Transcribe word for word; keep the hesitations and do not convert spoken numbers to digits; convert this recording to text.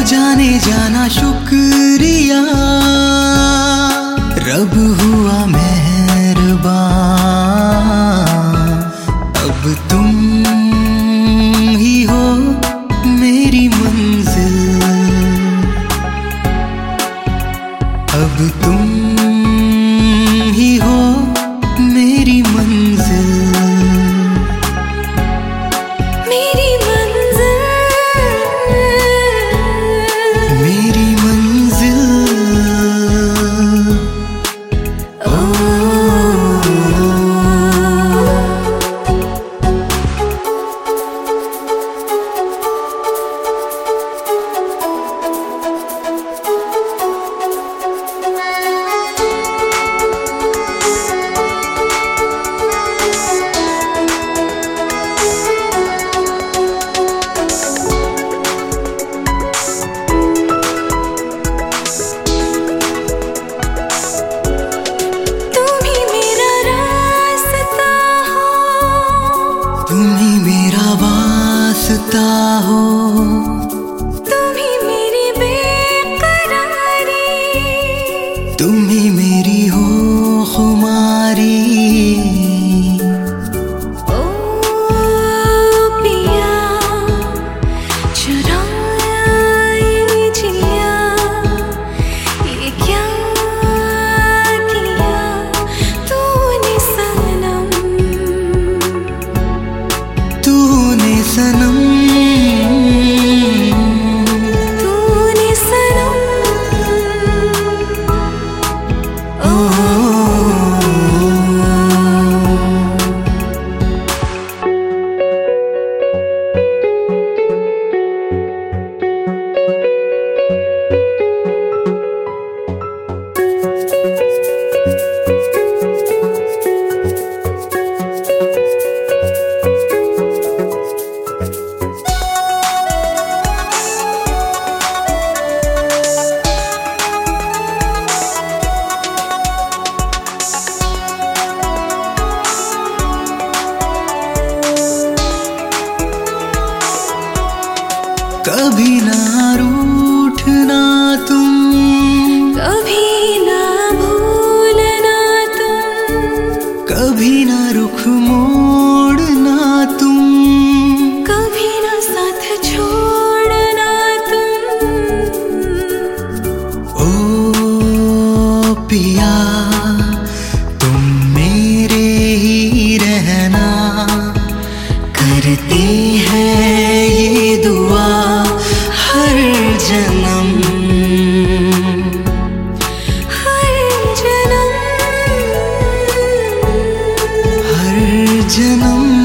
जाने जाना शुक्रिया, रब हुआ मेहरबान। अब तुम ही हो मेरी मंजिल, अब तुम ही हो मेरी मंजिल, मेरी मंजिल, मेरी मंजिल। ओ तुम ही मेरा वास्ता हो, तुम ही मेरी बेकरारी, तुम ही मेरी हो खुमारी। ओ पिया चुराया ये जिया, ये क्या किया तूने सनम, तूने सनम, तूने सनम। ओ कभी ना रूठना तुम, कभी ना भूलना तुम, कभी ना रुख मोड़ना तुम, कभी ना साथ छोड़ना तुम। ओ पिया तुम मेरे ही रहना, करते हैं ये दुआ हर जन्म, हर जन्म, हर जन्म।